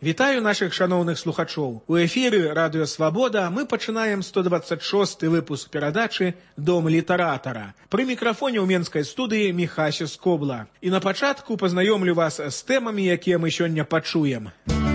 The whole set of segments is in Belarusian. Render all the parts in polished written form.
Вітаю наших шановных слухачоў. У эфіры Радыё Свабода мы пачынаем 126 выпуск перадачы «Дом літаратара». Пры мікрафоне ў менскай студыі Міхася Скобла. І на пачатку пазнаёмлю вас з тэмамі, якія мы сёння пачуем.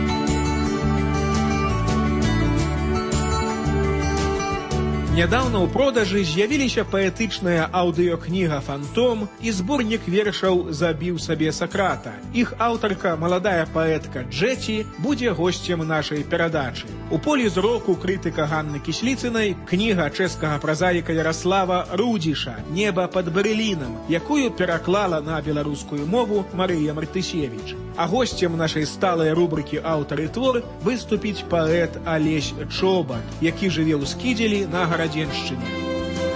Нядаўна ў продажы з'явіліся паэтычная аўдыёкніга «Фантом» і зборнік вершаў «Забіў сабе Сакрата». Іх аўтарка, маладая паэтка Джеці, будзе госцем нашай перадачы. У полі зроку крытыка Ганны Кісліцынай кніга чэшскага празаіка Яраслава Рудзіша «Неба пад Берлінам», якую пераклала на беларускую мову Марыя Мартысевіч. А госцем нашай сталай рубрыкі «Аўтар і твор» выступіць паэт Алесь Чобат, які жыве ў Скідзелі на Гарадзеншчыне.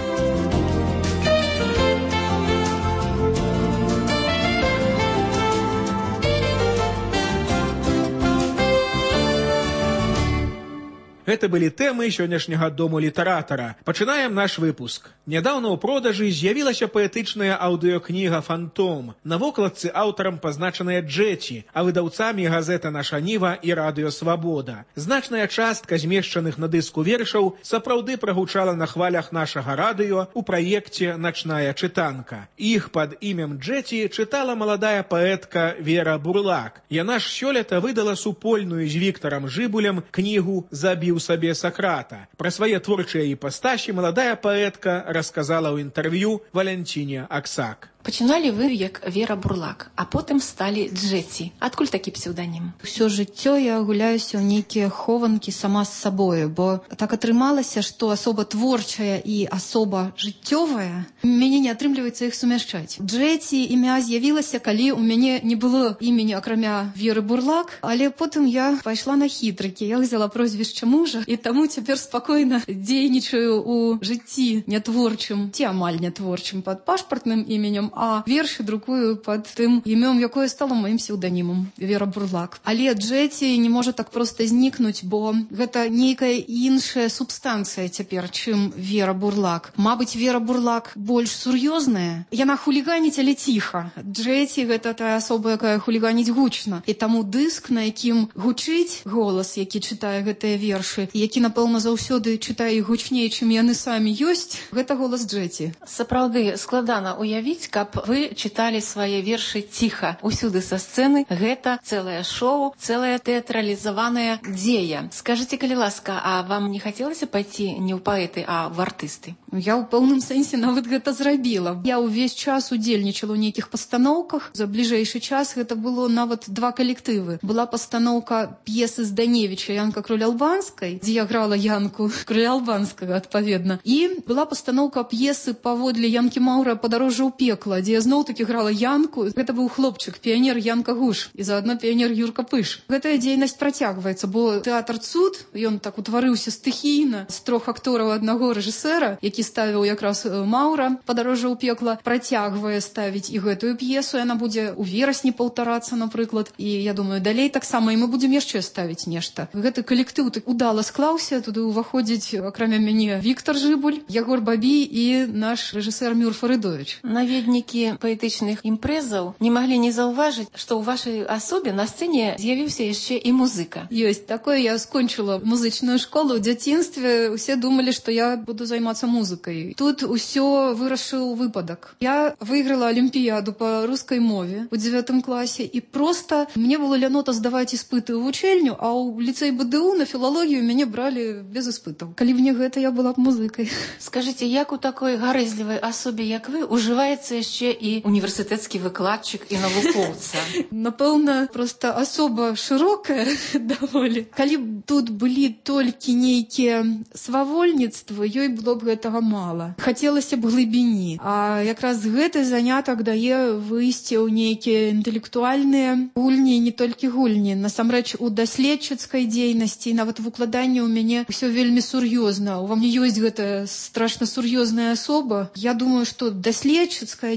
Гэта былі тэмы сённяшняга дому літаратара. Пачынаем наш выпуск. Нядаўна ў продажы з'явілася паэтычная аўдыёкніга «Фантом». На вокладцы аўтарам пазначаная Джеці, а выдаўцамі газета «Наша Ніва» і Радыё Свабода. Значная частка змешчаных на дыску вершаў сапраўды прагучала на хвалях нашага радыё ў праекце «Начная чытанка». Іх пад імем Джеці чытала маладая паэтка Вера Бурлак. Яна ж сёлета выдала супольную з Віктарам Жыбулем кнігу «Забіў сабе Сакрата». Пра свае творчыя іпастасі маладая паэтка расказала ў інтэрв'ю Валянціне Аксак. Пачыналі вы як Вера Бурлак, а потым сталі Джеці. Адкуль такі псеўданім? Усё жыццё я гуляюся ў нейкія хованкі сама з сабою, бо так атрымалася, што асоба творчая і асоба жыццёвая, мяне не атрымліваецца іх сумяшчаць. Джеці імя з'явілася, калі ў мяне не было імені акрамя Веры Бурлак, але потым я пайшла на хітрыкі. Я взяла прозвішча мужа, і таму цяпер спакойна дзейнічаю ў жыцці нятворчым, ці амаль нятворчым пад пашпартным іменем, а вершы друкую пад тым імём, якое стало маім псеўданімам Вера Бурлак. Але Джеці не можа так проста знікнуць, бо гэта нейкая іншая субстанцыя цяпер, чым Вера Бурлак. Мабыць, Вера Бурлак больш сур'ёзная. Яна хуліганіць, але ціха. Джеці гэта тая асоба, якая хуліганіць гучна. І таму дыск, на якім гучыць голас, які чытае гэтыя вершы, які, напэўна, заўсёды чытае іх гучней, чым яны самі ёсць, гэта голас Джеці. Сапраўды складана уявіць, каб вы чыталі свае вершы ціха. Усюды са сцэны гэта цэлае шоу, цэлая тэатралізаваная дзея. Скажыце, калі ласка, а вам не хацелася пайти не ў паэты, а в артысты? Я ў пэўным сэнсе нават гэта зрабіла. Я ўвесь час удзельнічала ў нейкіх пастаноўках. За бліжэйшы час гэта было нават 2 калектывы. Была пастаноўка п'есы Зданевіча «Янка Кроль-Албанскай», дзе я грала Янку Кроль-Албанскага, адпаведна. І была пастаноўка п'есы паводле Янкі Маўра «Падарожжа ў пекла», дзе я зноў-такі грала Янку. Гэта быў хлопчык, піянер Янка Гуш і заадно піянер Юрка Пыш. Гэтая дзейнасць працягваецца, бо тэатр «Цуд», ён так утварыўся стыхійна з 3 актораў аднаго рэжысэра, які ставіў якраз Маўра «Падарожжа ў пекла», працягвае ставіць і гэтую п'есу. Яна будзе ў верасні паўтарацца, напрыклад. І я думаю, далей таксама і мы будзем яшчэ ставіць нешта. Гэты калектыў так удала склаўся. Туды ўваходзіць, акрамя мяне, Віктар Жыбуль, Ягор Бабій і наш рэжысэр Мюр Фарыдовіч. Наведнікі паэтычных імпрэзаў не маглі не заўважыць, што ў вашай асобе на сцэне з'явіўся яшчэ і музыка. Ёсць такое, я скончыла музычную школу ў дзяцінстве. Усе думалі, што я буду займацца музыкай. Тут усё вырашыў выпадак. Я выйграла алімпіяду па рускай мове ў 9 класе, і проста мне было лянота здаваць іспыты ў вучэльню, а ў ліцэй БДУ на філалогію мяне бралі без іспытаў. Калі б не гэта, я была б музыкай. Скажыце, як у такой гарэзлівай асобе, як вы, ужываецца яшчэ і універсітэцкі выкладчык і навукоўца? Напэўна, проста асоба шырокая даволі. Калі б тут былі толькі нейкія свавольніцтвы, ёй было б гэтага мала. Хацелася б глыбіні. А якраз гэты занятак дае выйсце ў нейкія інтэлектуальныя гульні, не толькі гульні. Насамрэч, у даследчыцкай дзейнасці, нават выкладанне ў мяне ўсё вельмі сур'ёзна. Ува мне ёсць гэтая страшна сур'ёзная асоба. Я думаю, што даследчыцкая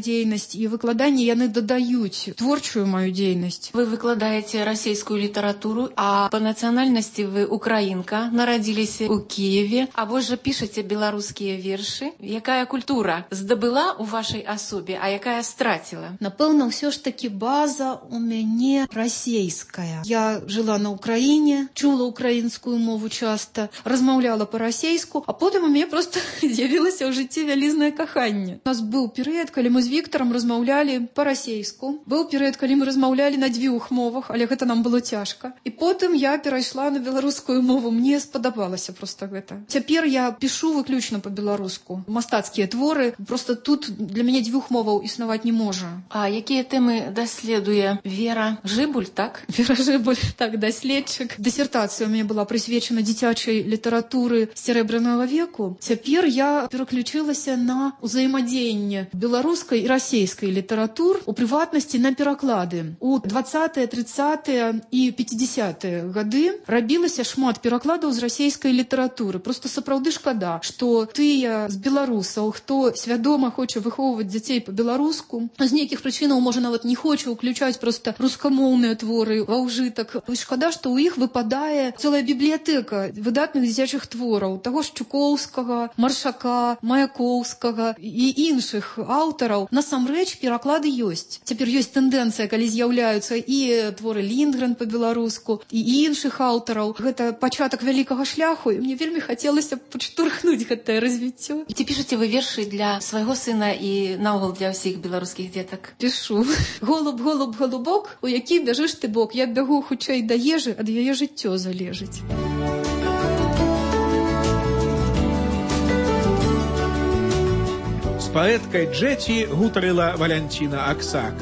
дзейнасць і выкладанне яны дадаюць творчую маю дзейнасць. Вы выкладаеце расійскую літаратуру, а па нацыянальнасці вы украінка, нарадзіліся ў Кіеве, а вось жа пішаце беларускія вершы. Якая культура здабыла ў вашай асобе, а якая страціла? Напэўна, ўсё ж такі база у мяне расейская. Я жыла на Украіне, чула украінскую мову часта, размаўляла па-расейску, а потым у мяне проста з'явілася ў жыцці вялізнае каханне. У нас быў перыяд, калі мы з Віктарам размаўлялі па-расейску. Быў перыяд, калі мы размаўлялі на дзвюх мовах, але гэта нам было цяжка. І потым я перайшла на беларускую мову. Мне спадабалася проста гэта. Цяпер я пішу выключна па-беларуску. Мастацкія творы. Проста тут для мяне дзвюх моваў існаваць не можа. А якія тэмы даследуе Вера Жыбуль, так? Вера Жыбуль, так, даследчык. Дысертацыя у мяне была прысвечана дзіцячай літаратуры сярэбранага веку. Цяпер я пераключылася на ўзаемадзеянне беларускай і расейскай літаратур, у прыватнасці на пераклады. У 20-е, 30-е і 50-е гады рабілася шмат перакладаў з расейскай літаратуры. Просто сапраўды шкада, што тыя з беларусаў, хто свядома хоча выхоўваць дзяцей па-беларуску, з нейкіх прычынаў, можа, нават не хоча ўключаць проста рускамоўныя творы ва ўжытак. Шкада, што ў іх выпадае цэлая бібліятэка выдатных дзіцячых твораў, таго ж Чукоўскага, Маршака, Маяковскага і іншых аўтараў. Насамрэч пераклады ёсць. Цяпер ёсць тэндэнцыя, калі з'яўляюцца і творы Ліндгрен па-беларуску, і іншых аўтараў. Гэта пачатак вялікага шляху, і мне вельмі хацелася падштурхнуць гэтае развіццё. Ці пішаце вы вершы для свайго сына і наогул для ўсіх беларускіх дзетак? Пішу. Голуб, голуб, голубок, у які бяжыш ты бок. Я бягу хутчэй да ежы, ад яе жыццё залежыць. З паэткай Джеці гутарыла Валянціна Аксак.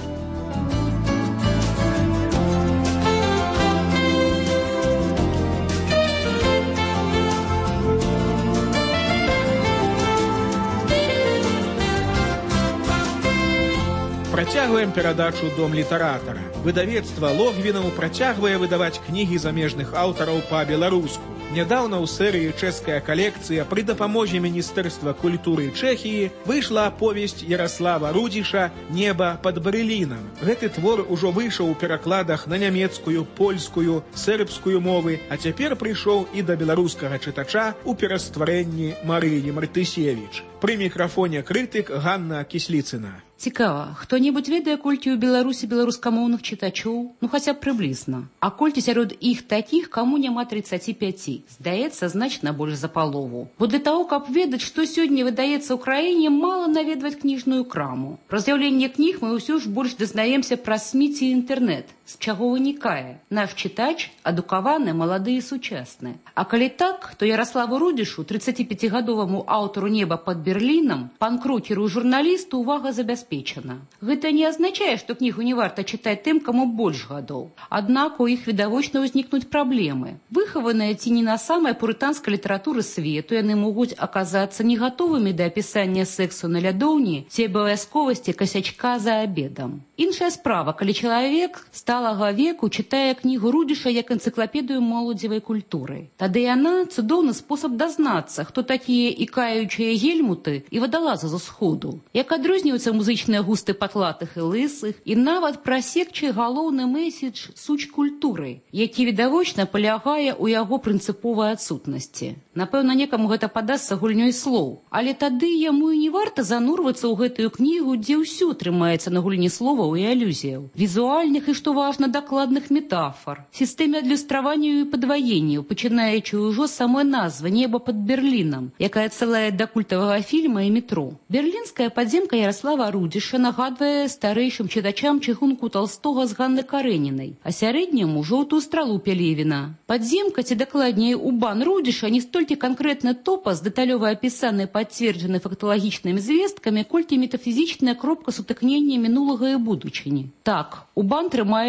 Працягваем перадачу «Дом літаратара». Выдавецтва Логвінаў працягвае выдаваць кнігі замежных аўтараў па-беларуску. Нядаўна ў серыі «Чэшская калекцыя» пры дапамозе Міністэрства культуры Чэхіі выйшла аповесць Яраслава Рудзіша «Неба пад Берлінам». Гэты твор ужо выйшаў у перакладах на нямецкую, польскую, сербскую мовы, а цяпер прыйшоў і да беларускага чытача ў перастварэнні Марыі Мартысевіч. Пры мікрафоне крытык Ганна Кісліцына. Цікава, хто-небудзь ведае, колькі ў Беларусі беларускамоўных чытачоў? Ну, хаця б прыблізна. А колькі сярод іх такіх, каму няма 35? Здаецца, значна больш за палову. Бо для таго, каб ведаць, што сёння выдаецца ў краіне, мала наведваць кніжную краму. Пра з'яўленне кніг мы ўсё ж больш дазнаемся праз СМІ ці інтэрнэт. З чаго вынікае? Наш чытач адукаваны, малады і сучасны. А калі так, то Яраславу Рудзішу, 35-гадоваму аўтару «Неба пад Берлінам», панкрокеру і журналісту увага забяспечана. Гэта не азначае, што кнігу не варта чытаць тым, каму больш гадоў. Аднак у іх відавочна ўзнікнуць праблемы. Выхаваныя ці не на самай пурытанскай літаратуры свету, яны могуць аказацца не гатовымі да апісання сексу на лядоўні ці абавязковасці касячка за абедам. Іншая справа, калі чалавек сталага веку чытае кнігу Рудзіша як энцыклапедыю моладзевай культуры. Тады яна цудоўны спосаб дазнацца, хто такія ікаючыя гельмуты і вадалазы з усходу, як адрозніваюцца музычныя густы патлатых і лысых, і нават прасекчы галоўны мэсідж суч культуры, які відавочна палягае ў яго прынцыповай адсутнасці. Напэўна, некаму гэта падасца гульнёй слоў, але тады яму і не варта занурвацца ў гэтую кнігу, дзе ўсё трымаецца на гульні словаў і алюзіяў, візуальных і, што важна, дакладных метафор, сістэме адлюстравання і падваенняў, пачынаючы ўжо з самой назвы «Неба пад Берлінам», якая цэлая да культавага фільма і метро. Берлінская падземка Яраслава Рудзіша нагадвае старэйшым чытачам чыгунку Талстога з Ганны Карэнінай, а сярэдняму жоўтую стралу Пелевіна. Падземка, ці дакладней убан Рудзіша, не столькі канкрэтны топас, дэталёва апісаны, пацверджаны факталагічнымі звесткамі, колькі метафізічная кропка сутыкнення мінулага і будучыні. Так, убан трымае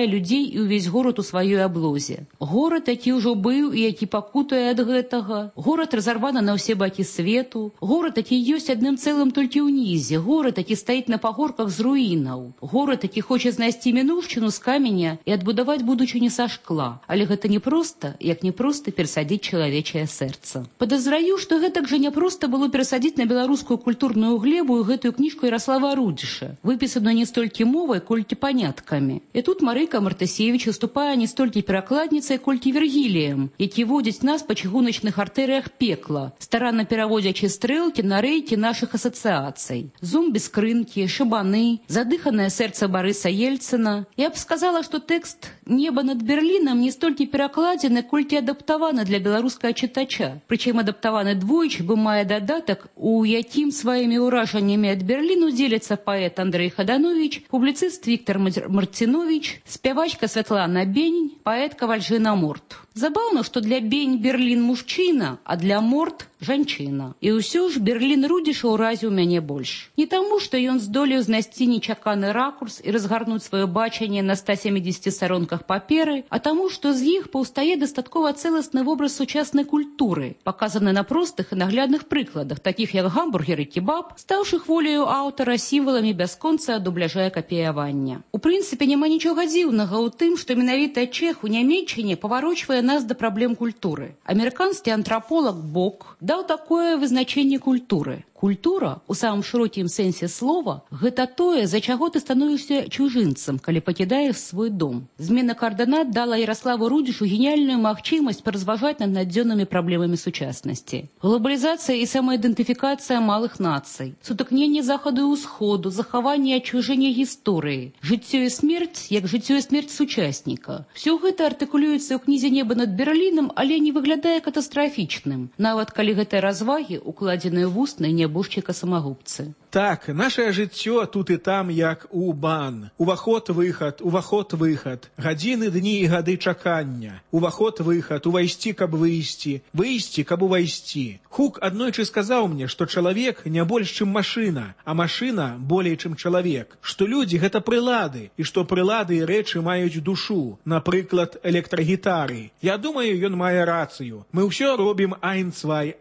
збірае людзей і ўвесь горад у сваёй аблозе. Горад, які ўжо быў і які пакутуе ад гэтага. Горад разарваны на ўсе бакі свету. Горад, які ёсць адным цэлым толькі ўнізе. Горад, які стаіць на пагорках з руінаў. Горад, які хоча знайсці мінуўшчыну з каменя і адбудаваць будучыню са шкла. Але гэта не проста, як не проста перасадзіць чалавечае сэрца. Падазраю, што гэтак жа няпроста было перасадзіць на беларускую культурную глебу і гэтую кніжку Ярослава Рудзіша, выпісаную не столькі мовай, колькі паняткамі. І тут Марыка Мартысевіч выступае не столькі перакладніцай, колькі Вергіліем, які водзіць нас па чыгуначных артэрыях пекла, старанна пераводзячы стрэлкі на рэйкі нашых асацыяцый. Зомбі-скрынкі, шабаны, задыханае сэрца Барыса Ельцына. Я б сказала, што тэкст «Неба над Берлінам» не столькі перакладзены, колькі адаптаваны для беларускага чытача. Прычым адаптаваны двойчы, бо мае дадатак, у якім сваімі ўражаннямі ад Берліну дзеліцца паэт Андрэй Хаданович, публіцыст Віктар Марцінович, спявачка Святлана Бень, паэтка Вальжына Морт. Забаўна, што для Бень Берлін мужчына, а для Морт жанчына. І ўсё ж Берлін Рудзіша ўразіў мяне больш. Не таму, што ён здолеў знайсці нечаканы ракурс і разгарнуць сваё бачанне на 170 старонках паперы, а таму, што з іх паўстае дастаткова цэласны вобраз сучаснай культуры, паказаны на простых і наглядных прыкладах, такіх як гамбургер і кебаб, стаўшых воляю аўтара сімваламі бясконцага дубляжа і капіявання. У прынцыпе, няма нічога дзіўнага ў тым, што менавіта чэх у Нямеччыне паварочвае нас да праблем культуры. Амерыканскі антраполаг Бок даў такое вызначэнне культуры. Культура, у самым шырокім сэнсе слова, гэта тое, за чаго ты становішся чужынцам, калі пакідаеш свой дом. Змена каардынат дала Ярославу Рудзішу геніяльную магчымасць паразважаць над надзённымі праблемамі сучаснасці. Глобалізацыя і самаідэнтыфікацыя малых нацый, сутыкненне захаду і ўсходу, захаванне і адчужэнне гісторыі, жыццё і смерць, як жыццё і смерць сучасніка. Всё гэта артыкулюецца ў кнізе «Неба над Берлінам», але не выглядае катастрафічным, нават калі гэтыя развагі укладзеныя ў вусны нябожчыка-самагубцы. Так, нашее жыццё тут і там, як у бан. Уваход-выхад, уваход-выхад. Гадзіны, дні і гады чакання. Уваход-выхад, увайсці, каб выйсці. Выйсці, каб увайсці. Хук аднойчы сказаў мне, што чалавек не больш, чым машына, а машына болей, чым чалавек. Што людзі — гэта прылады, і што прылады і рэчы маюць душу. Напрыклад, электрагітары. Я думаю, ён мае рацыю. Мы ўсё робім айнцвай,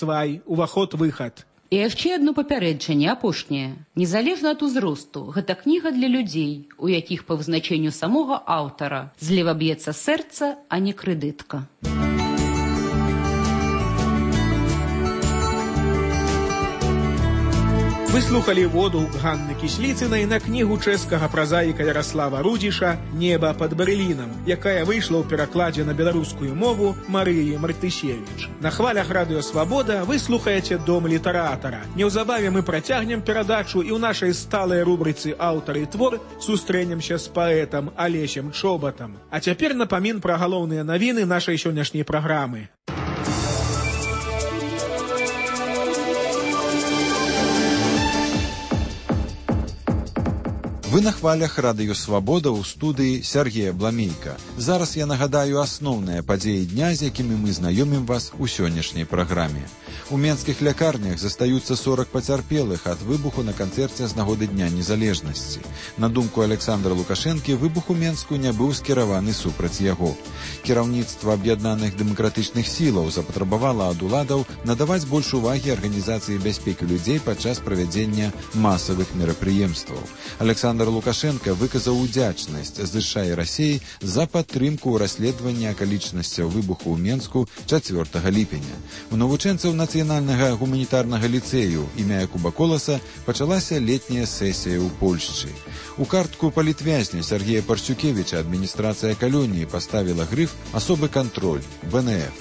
уваход-выхад. І яшчэ адно папярэджанне, апошняе. Незалежна ад узросту, гэта кніга для людзей, у якіх па вызначэнню самога аўтара злева б'ецца сэрца, а не крэдытка. Вы слухали водгук Ганны Кісліцынай на кнігу чэшскага празаіка Ярослава Рудзіша «Неба пад Берлінам», якая выйшла ў перакладзе на беларускую мову Марыі Мартысевіч. На хвалях Радыё Свабода вы слухаеце «Дом літаратара». Неўзабаве мы працягнем перадачу і ў нашай сталай рубрыцы «Аўтар і твор» сустрэнемся з паэтам Алесем Чобатам. А цяпер напамін пра галоўныя навіны нашай сённяшняй праграмы. Вы на хвалях Радыё Свабода ў студыі Сергея Бламейка. Зараз я нагадаю асноўныя падзеі дня, з якімі мы знаёмім вас у сённяшняй праграме. У менскіх лякарнях застаюцца 40 пацярпелых ад выбуху на канцэрце з нагоды Дня незалежнасці. На думку Александра Лукашэнкі, выбух у Менску не быў скіраваны супраць яго. Кіраўніцтва аб'яднаных дэмакратычных сілаў запатрабавала ад уладаў надаваць больш увагі арганізацыі бяспекі людзей падчас правядзення масавых мерапрыемстваў. Александр Лукашенко выказаў удзячнасць ЗША і Расіі за падтрымку ў расследаванні акалічнасцяў выбуху ў Менску 4 ліпеня. У навучэнцаў нацыянальнага гуманітарнага ліцэю імя Якуба Коласа пачалася летняя сесія ў Польшчы. У картку палітвязня Сергея Парсюкевіча адміністрацыя калоніі паставіла грыф «Асобы кантроль» ВНФ.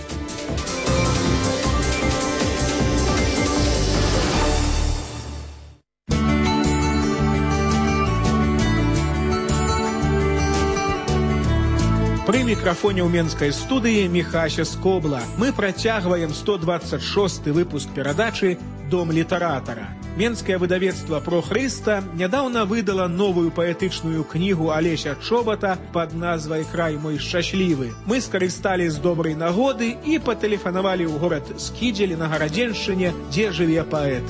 Пры мікрафоне ў менскай студыі Міхася Скобла. Мы працягваем 126 выпуск перадачы «Дом літаратара». Менскае выдавецтва «Прохрыста» нядаўна выдала новую паэтычную кнігу Алеся Чобата пад назвай «Край мой шчаслівы». Мы скарысталі з добрай нагоды і патэлефанавалі ў горад Скідзель на Гарадзеншчыне, дзе жыве паэт.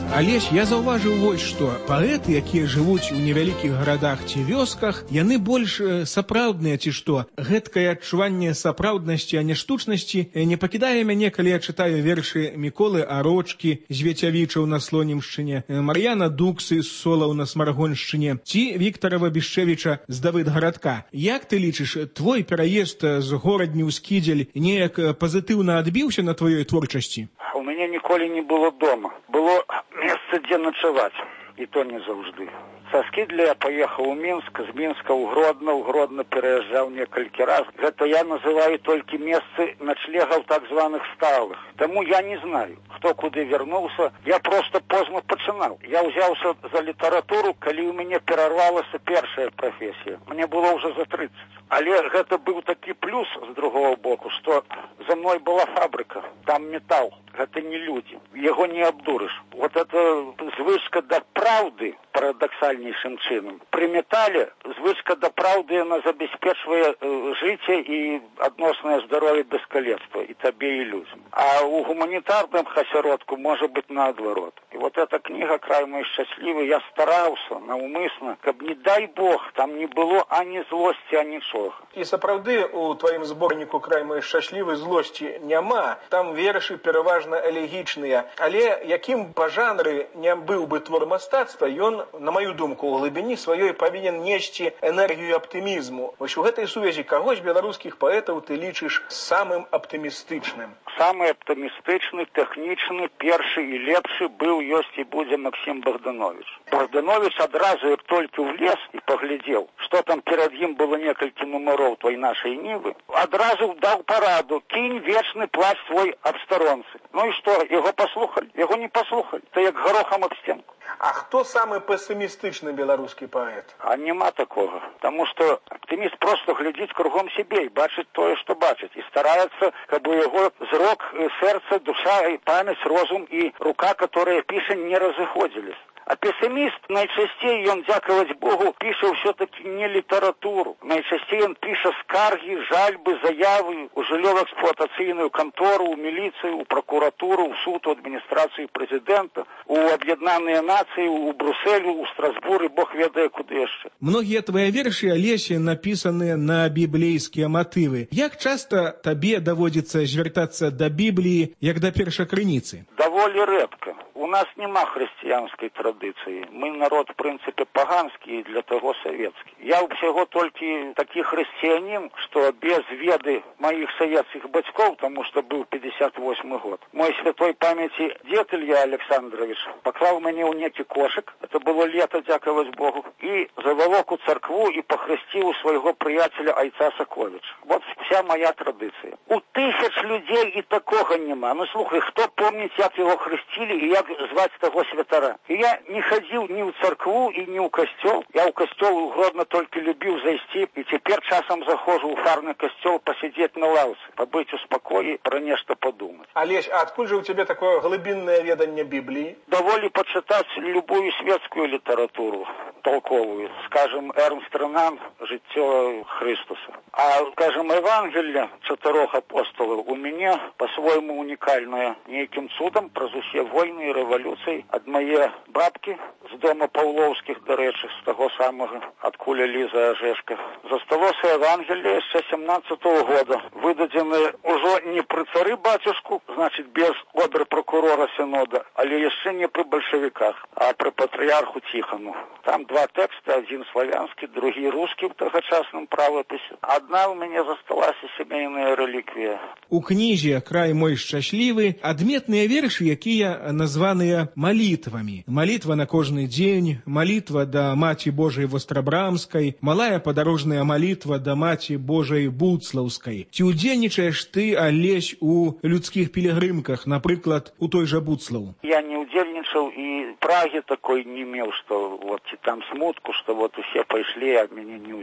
Алесь, я заўважыў вось што. Паэты, якія жывуць у невялікіх гарадах ці вёсках, яны больш сапраўдныя ці што. Гэткае адчуванне сапраўднасці, а не штучнасці не пакідае мяне, калі я чытаю вершы Міколы Арочкі з Вецявічаў на Слонімшчыне, Мар'яна Дуксы з Солаў на Смаргоншчыне ці Віктарава Бішчэвіча з Давыдгарадка. Як ты лічыш, твой пераезд з горадні ў Скідзель неяк пазітыўна адбіўся на тваёй творчасці? У мяне ніколі не было дома. Было месца, дзе начаваць, і то не заўжды. Са Скідля я паехаў у Мінск, з Мінска ў Гродно пераязджаў некалькі раз. Гэта я называю толькі месцы начлегаў так званых сталых. Таму я не знаю, хто куды вярнуўся. Я проста позна пачынаў. Я ўзяўся за літаратуру, калі ў мяне перарвалася першая прафесія. Мне было ўжо за 30. Але гэта быў такі плюс з другого боку, што за мной была фабрыка, там метал. Гэта не людзі, яго не абдурыш. Вот это звычка да праўды, парадаксальнейшым чынам. Пры метале звычка да праўды яна забяспечвае жыццё і адноснае здароўе без калецтва і табе, і людзям. А ў гуманітарным асяродку можа быць наадварот. І вот эта кніга «Край мой шчаслівы», я стараўся наўмысна, каб, не дай Бог, там не было ані злосці, ані нічога. І сапраўды у тваім зборніку «Край мой шчаслівы» злосці няма. Там вершы пераважна элегічныя. Але якім па жанры не быў бы твор мастацтва, ён, на маю думку, у глыбіні сваёй павінен несці энергію аптымізму. Вось у гэтай сувязі каго з беларускіх паэтаў ты лічыш самым аптымістычным? Самы аптымістычны, тэхнічны, першы і лепшы быў, ёсць і будзе Максім Богданович. Богданович адразу, як толькі влез і паглядзеў, што там перад ім было некалькі нумароў той нашай Нівы, адразу даў параду: кінь вечны плач свой аб старонцы. Ну і што, яго паслухалі? Яго не паслухалі. То як гарохам аб сценку. А хто самы песімістычны беларускі паэт? А няма такога. Таму што аптыміст проста глядзіць кругом сябе і бачыць тое, што бачыць. І стараецца, каб у яго зрок, сэрца, душа, і памяць, розум і рука, которая піша, не разыходзілись. А пессимист найчастей, он, дзякаваць Богу, піша все-таки не литературу. Найчастей он піша скарги, жальбы, заявы у жыллёва-эксплуатацыйную контору, у милицию, у прокуратуру, у суд, у администрацию президента, у Об'єднані Нації, у Брюсселю, у Страсбурі, Бог ведае куды яшчэ. Многія твои вершы, Алеся, написаны на библейские мотивы. Як часто табе даводится звяртацца до Библии, як до першакрыніцы? Даволі рэдка. У нас нема хрысціянскай традыцыі. Мы народ, в прынцыпе, паганскі і для таго савецкі. Я ўсяго толькі такі хрысціянін, што без веды маіх савецкіх бацькоў, таму што быў 58 год, мой святой памяці дзед Ілья Александрович паклаў мяне ў некі кошык, это было лета, дзякаваць Богу, і завалок у царкву і пахрысціў у свайго прыяцеля Айца Саковіча. Вот вся моя традыцыя. У тысяч людзей і такога няма. Ну, слухай, хто помніць, як яго хрысцілі і як зваць таго святара? І я не хадзіў ні ў царкву і ні ў касцёл. Я ў касцёл у Гродно толькі любіў зайсці, і цяпер часам заходжу ў фарны касцёл пасядзець на лаўцы, пабыць у спакоі, пра нешта падумаць. Алесь, а адкуль жа у цябе такое глыбіннае веданне Бібліі? Даволі пачытаць любую светскую літаратуру толковую. Скажем, Эрнст Ренан «Жыццё Христуса». А, скажем, Евангелие 4 апостолов у меня по-своему уникальное. Неким цудом праз усе войны и революции от моей бабки с дома Павловских, до речи, с того самого, откуда Лиза Ожешка. Засталось Евангелие с 17-го года. Выдадены уже не при цари батюшку, значит, без обер прокурора Синода, але еще не при большевиках, а при патриарху Тихону. Там два текста, один славянский, другий русский в тогочасном правописе. Одна у меня засталась семейная реликвия. У кнізе «Край мой шчаслівы» адметныя вершы, якія названыя малітвамі. Малітва на кожны дзень, малітва да Маці Божай Вострабрамскай, малая падарожная малітва да Маці Божай Буцлаўскай. Ці удзельнічаеш ты, Алесь, у людскіх пілігрымках, напрыклад, у той жа Буцлаў? Я не удзельнічаў і прагі такой не меў, што вот там смутку, што вот усе пайшлі, а мяне не ўзялі.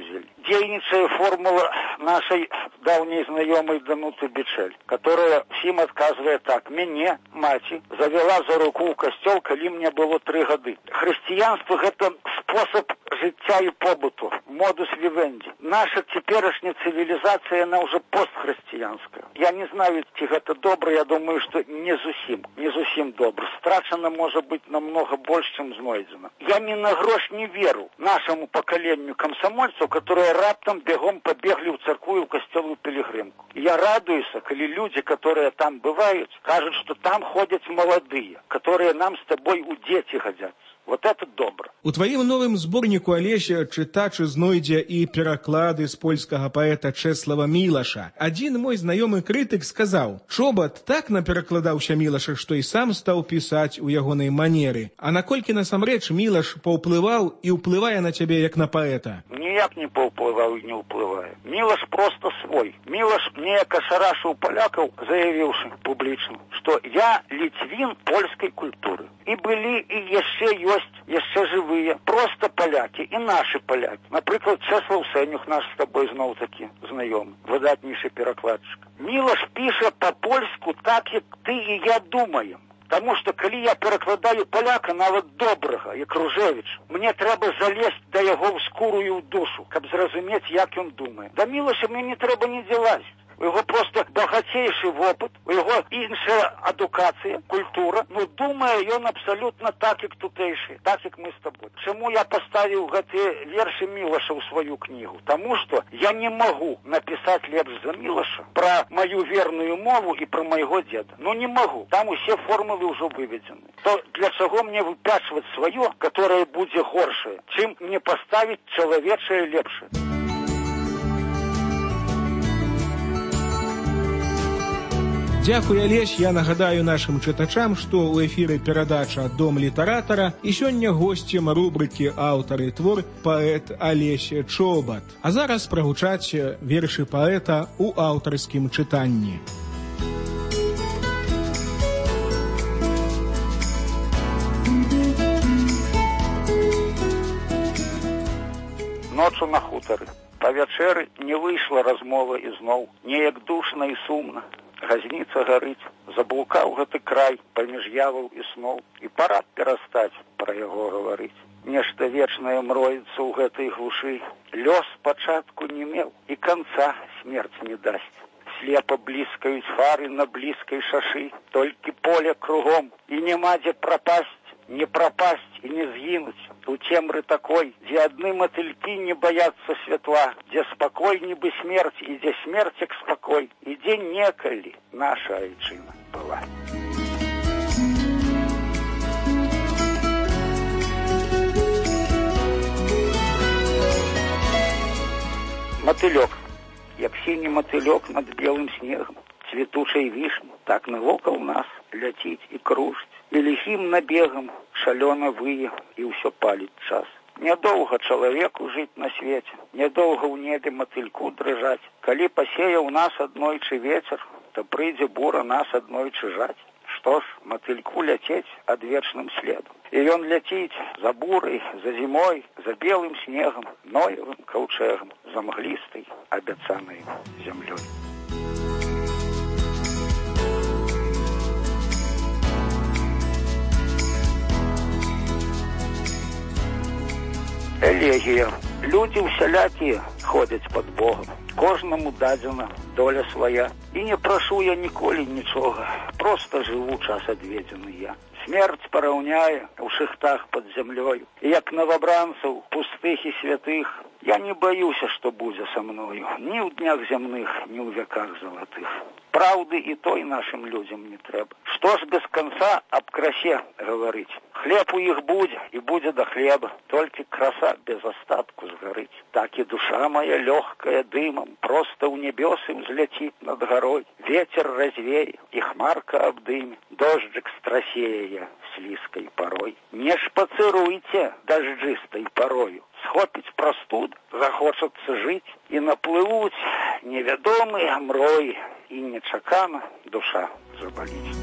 дзейнічае формула нашай даўняй знаёмай Дануты Бичэль, которая всім адказвае так: мяне маці завяла за руку ў касцёл, калі мне было 3 гады. Хрысціянства — гэта спосаб жыцця і побыту, модус вивенди. Наша цяперашняя цывілізацыя, яна ўжо постхрысціянская. Я не знаю, ці гэта добра, я думаю, што не зусім добра. Страчана можа быць намного больш, чым знойдзена. Я ні на грош не веру нашаму пакаленню камсамольцаў, которые раптам бегом побегли ў царкву і ў касцёл у пілігрымку. Я радуюся, калі люди, которые там бываюць, кажуць, што там ходзяць маладыя, которые нам з табой у дзеці гадзяцца. Вот это добра. У тваім новым зборніку, Алеся, чытач знойдзе і пераклады з польскага паэта Чэслава Мілаша. Адзін мой знаёмы крытык сказаў: Чобат так наперакладаўся Мілаша, што і сам стаў пісаць у ягонай манеры. А наколькі насамрэч Мілаш паўплываў і ўплывае на цябе як на паэта? Ніяк не паўплываў і не ўплывае. Мілаш проста свой. Мілаш неяк ашарашыў палякаў, заявіўшы публічна, што я ліцвін польскай культуры. І былі, і яшчэ жывыя, проста палякі, і нашы палякі. Напрыклад, Чэслаў Сэнюх, наш з табой зноў-такі знаёмы, выдатнейшы перакладчык. Мілаш піша па-польску так, як ты і я думаем. Таму што калі я перакладаю паляка, нават добрага, як Ружэвіч, мне трэба залезть да яго ў скуру і ў душу, каб зразумець, як ён думае. Да Мілаша мне не трэба нідзе лазіць. У яго просто багацейшы вопыт, у яго іншая адукацыя, культура, но думае ён абсалютна так, як тутэйшы, так, як мы з табой. Чаму я паставіў гэтыя вершы Мілаша ў сваю кнігу? Таму што я не магу напісаць лепш за Мілаша пра маю верную мову і пра майго дзеда. Ну не магу, там усе формулы ўжо выведзены. То для чаго мне выпячваць сваё, которое будзе горшае, чым не паставіць чалавечае лепшае? Дзякуй, Алесь. Я нагадаю нашым чытачам, што ў эфіры перадача «Дом літаратара» і сёння госцем рубрыкі «Аўтар і твор» паэт Алесь Чобат. А зараз прагучаць вершы паэта ў аўтарскім чытанні. Ночу на хутары. Па вячэры не выйшла размова ізноў, неяк душна і сумна. Газніца гарыць, заблукаў гэты край паміж яваў і сноў, і пара перастаць пра яго гаварыць. Нешта вечнае мроіцца ў гэтай глушы, лёс пачатку не меў, і канца смерць не дасць. Слепа бліскаюць фары на блізкай шашы, толькі поле кругом, і няма дзе прапасць, не прапасць і не згінуць. У цемры такой, дзе адны матылькі не баяцца святла, дзе спакой нібы смерць, і дзе смерць як спакой, і дзе некалі наша айчына была. Матылёк, як сіні матылёк над белым снегам, цвітучай вішні, так навокал нас ляціць і кружыць. І ліхім набегам шалёна вые, і ўсё паліць час. Нядоўга чалавеку жыць на свеце, нядоўга ў небе матыльку дрыжаць. Калі пасеяў нас аднойчы вецер, то прыйдзе бура нас аднойчы жаць. Што ж, матыльку ляцець адвечным следам. І ён ляціць за бурай, за зімой, за белым снегам, ноевым каўчэгам, за мглістай абяцанай зямлёй. Элегія. Людзі ўсялякія ходзяць пад Богом. Кожнаму дадзена доля свая. І не прашу я ніколі нічога. Проста жыву час адведзены я. Смерць параўняе ў шыхтах пад зямлёю. І як новабранцаў, пустых і святых, я не баюся, што будзе са мною. Ні ў днях зямных, ні ў вяках залатых. Праўды і той нашым людзям не трэба. Што ж без канца аб красе гаварыць? Хлеб у іх будзе, і будзе да хлеба. Толькі краса без астатку згарыць. Так і душа моя лёгкая дымам проста ў небёсы ўзляціць над гарой. Ветер развее, і хмарка абдыме, дожджык страсее я слізкай парой. Не шпацыруйце дажджыстай парою. Схопіць прастуд, захочацца жыць, і наплывуць невядомыя мроі, і нечакана душа забаліць.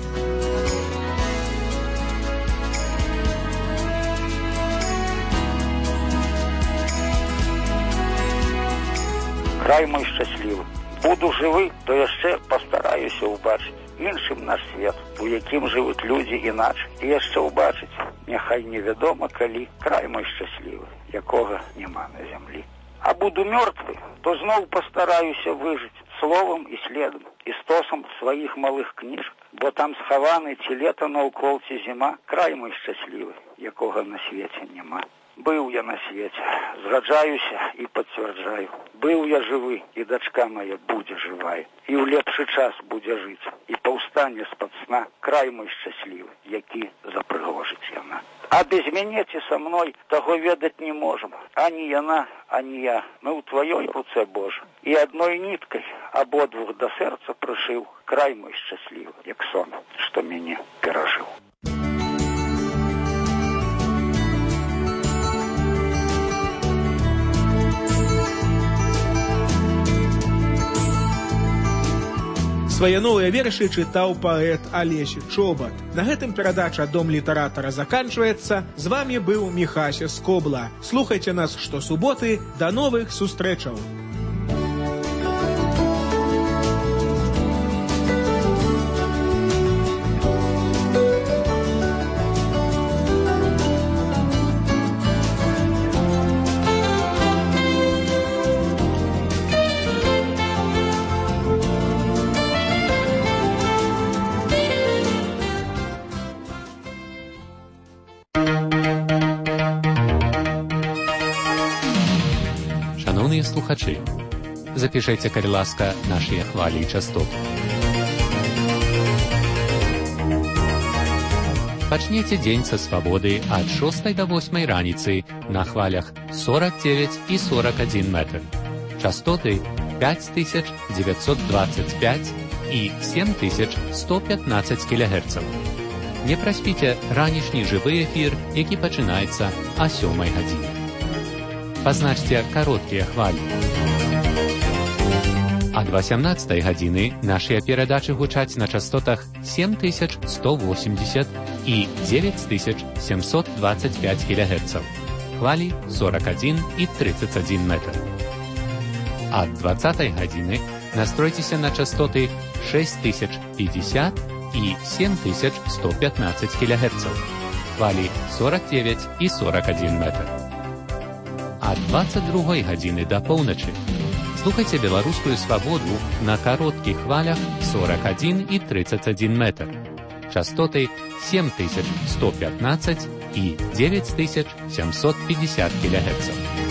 Край мой шчаслівы. Буду жывы, то яшчэ пастараюся ўбачыць іншым наш свет, у якім жывуць людзі іначай. І яшчэ ўбачыць, няхай невядома калі, край мой шчаслівы, якога няма на зямлі. А буду мёртвы, то зноў пастараюся выжыць словам і следам, і стосам сваіх малых кніжак, бо там схаваны ці лета наўкол, ці зіма, край мой шчаслівы, якога на свеце няма. Быў я на свеце, згаджаюся і пацвярджаю. Быў я жывы, і дачка моя будзе жывая. І ў лепшы час будзе жыць, і паўстане з-пад сна, край мой шчаслівы, які запрыгожыць яна. А без мяне ці са мной таго ведаць не можам. Ані яна, ані я. Мы ў тваёй руцэ, Божа. І адной ніткай абодвух да сэрца прышыў. Край мой шчаслівы, як сон, што мяне перажыў. Свае новыя вершы чытаў паэт Алесь Чобат. На гэтым перадача «Дом літаратара» заканчваецца. З вамі быў Міхася Скобла. Слухайце нас штосуботы. Да новых сустрэчаў! Слухачы, запішайце, калі ласка, нашыя хвалі і частоты. Пачніце дзень са свабоды ад 6 до 8 раніцы на хвалях 49 і 41 метр. Частоты 5925 і 7115 кГц. Не праспіце ранішні жывы эфір, які пачынаецца о 7 гадзіне. Пазначце кароткія хвалі. Ад 18 гадзіны нашыя перадачы гучаць на частотах 7180 і 9725 кГц. Хвалі 41 і 31 метр. Ад 20 гадзіны настройцеся на частоты 6050 і 7115 кГц. Хвалі 49 і 41 метр. Ад 22 гадзіны да поўначы слухайце беларускую свабоду на кароткіх хвалях 41 і 31 метр. Частоты 7115 і 9750 кГц.